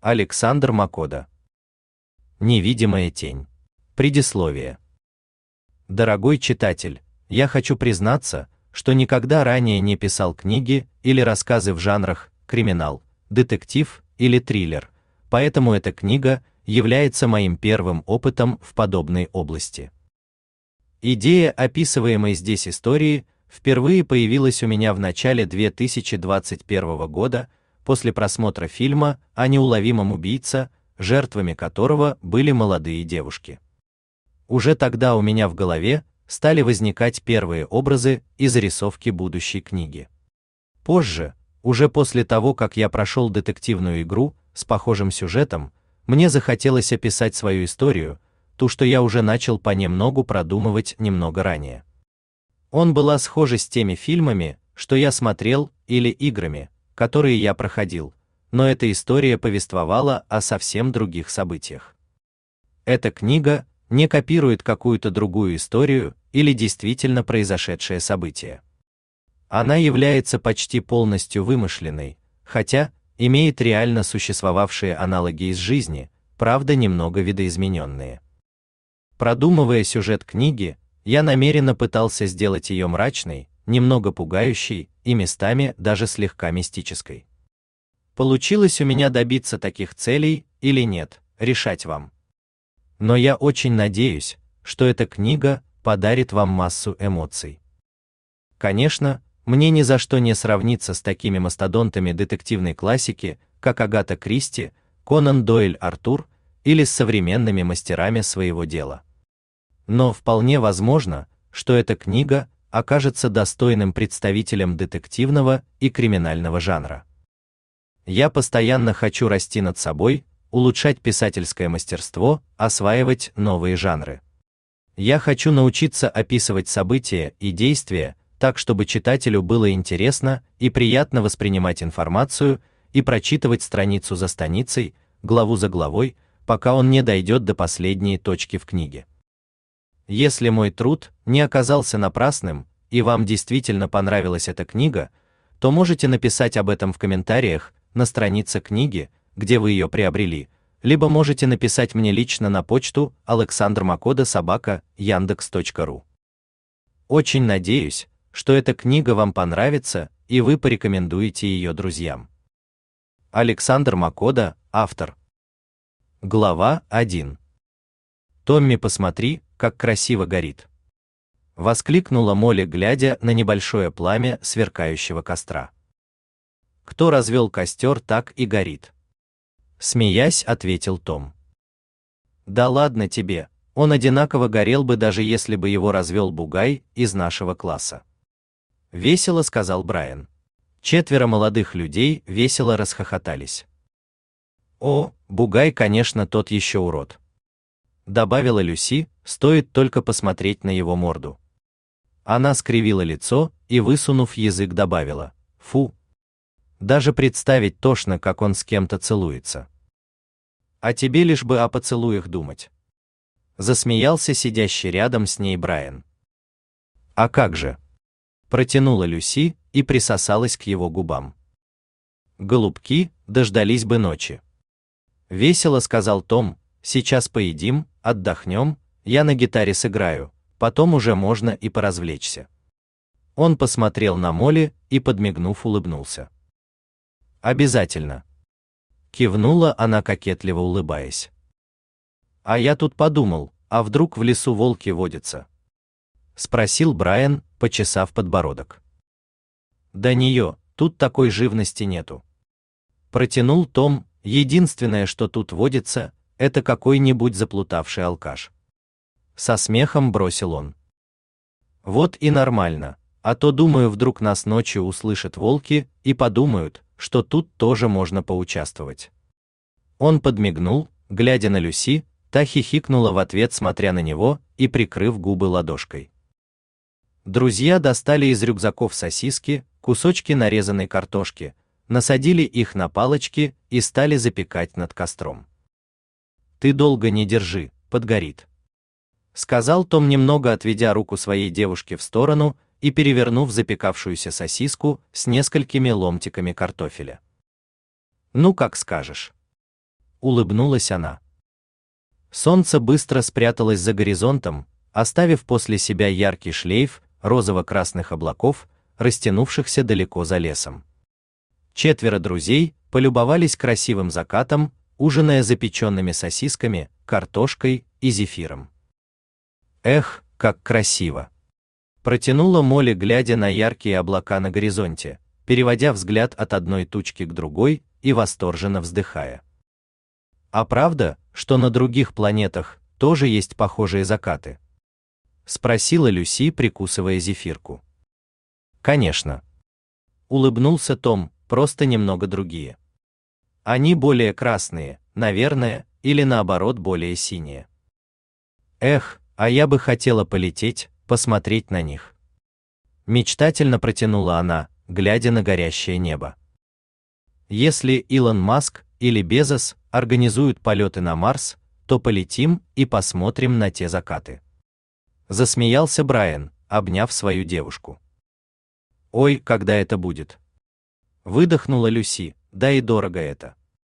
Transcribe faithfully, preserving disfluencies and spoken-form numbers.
Александр Макода. Невидимая тень. Предисловие. Дорогой читатель, я хочу признаться, что никогда ранее не писал книги или рассказы в жанрах криминал, детектив или триллер, поэтому эта книга является моим первым опытом в подобной области. Идея описываемой здесь истории впервые появилась у меня в начале две тысячи двадцать первого года после просмотра фильма о неуловимом убийце, жертвами которого были молодые девушки. Уже тогда у меня в голове стали возникать первые образы и зарисовки будущей книги. Позже, уже после того, как я прошел детективную игру с похожим сюжетом, мне захотелось описать свою историю, ту, что я уже начал понемногу продумывать немного ранее. Он была схожа с теми фильмами, что я смотрел, или играми, которые я проходил, но эта история повествовала о совсем других событиях. Эта книга не копирует какую-то другую историю или действительно произошедшее событие. Она является почти полностью вымышленной, хотя имеет реально существовавшие аналоги из жизни, правда немного видоизмененные. Продумывая сюжет книги, я намеренно пытался сделать ее мрачной, немного пугающей и местами даже слегка мистической. Получилось у меня добиться таких целей или нет, решать вам. Но я очень надеюсь, что эта книга подарит вам массу эмоций. Конечно, мне ни за что не сравниться с такими мастодонтами детективной классики, как Агата Кристи, Конан Дойль Артур, или с современными мастерами своего дела. Но вполне возможно, что эта книга окажется достойным представителем детективного и криминального жанра. Я постоянно хочу расти над собой, улучшать писательское мастерство, осваивать новые жанры. Я хочу научиться описывать события и действия так, чтобы читателю было интересно и приятно воспринимать информацию и прочитывать страницу за страницей, главу за главой, пока он не дойдет до последней точки в книге. Если мой труд не оказался напрасным и вам действительно понравилась эта книга, то можете написать об этом в комментариях на странице книги, где вы ее приобрели, либо можете написать мне лично на почту александр макода собака яндекс точка ру. Очень надеюсь, что эта книга вам понравится и вы порекомендуете ее друзьям. Александр Макода, автор. Глава один. Томми, посмотри, как красиво горит. Воскликнула Молли, глядя на небольшое пламя сверкающего костра. Кто развел костер, так и горит. Смеясь, ответил Том. Да ладно тебе, он одинаково горел бы, даже если бы его развел бугай из нашего класса. Весело сказал Брайан. Четверо молодых людей весело расхохотались. О, бугай, конечно, тот еще урод, добавила Люси, стоит только посмотреть на его морду. Она скривила лицо и, высунув язык, добавила: фу. Даже представить тошно, как он с кем-то целуется. А тебе лишь бы о поцелуях думать. Засмеялся сидящий рядом с ней Брайан. А как же? Протянула Люси и присосалась к его губам. Голубки дождались бы ночи. Весело сказал Том. Сейчас поедим, отдохнем, я на гитаре сыграю, потом уже можно и поразвлечься. Он посмотрел на Молли и, подмигнув, улыбнулся. Обязательно. Кивнула она, кокетливо улыбаясь. А я тут подумал, а вдруг в лесу волки водятся? Спросил Брайан, почесав подбородок. Да нее, тут такой живности нету. Протянул Том. Единственное, что тут водится, это какой-нибудь заплутавший алкаш. Со смехом бросил он. Вот и нормально, а то, думаю, вдруг нас ночью услышат волки и подумают, что тут тоже можно поучаствовать. Он подмигнул, глядя на Люси, та хихикнула в ответ, смотря на него и прикрыв губы ладошкой. Друзья достали из рюкзаков сосиски, кусочки нарезанной картошки, насадили их на палочки и стали запекать над костром. Ты долго не держи, подгорит, сказал Том, немного отведя руку своей девушки в сторону и перевернув запекавшуюся сосиску с несколькими ломтиками картофеля. Ну, как скажешь. улыбнулась она. Солнце быстро спряталось за горизонтом, оставив после себя яркий шлейф розово-красных облаков, растянувшихся далеко за лесом. Четверо друзей полюбовались красивым закатом, ужиная запеченными сосисками, картошкой и зефиром. Эх, как красиво! Протянула Молли, глядя на яркие облака на горизонте, переводя взгляд от одной тучки к другой и восторженно вздыхая. А правда, что на других планетах тоже есть похожие закаты? Спросила Люси, прикусывая зефирку. Конечно. Улыбнулся Том, просто немного другие. Они более красные, наверное, или наоборот более синие. Эх, а я бы хотела полететь, посмотреть на них. Мечтательно протянула она, глядя на горящее небо. Если Илон Маск или Безос организуют полеты на Марс, то полетим и посмотрим на те закаты. Засмеялся Брайан, обняв свою девушку. Ой, когда это будет? Выдохнула Люси, да и дорого это.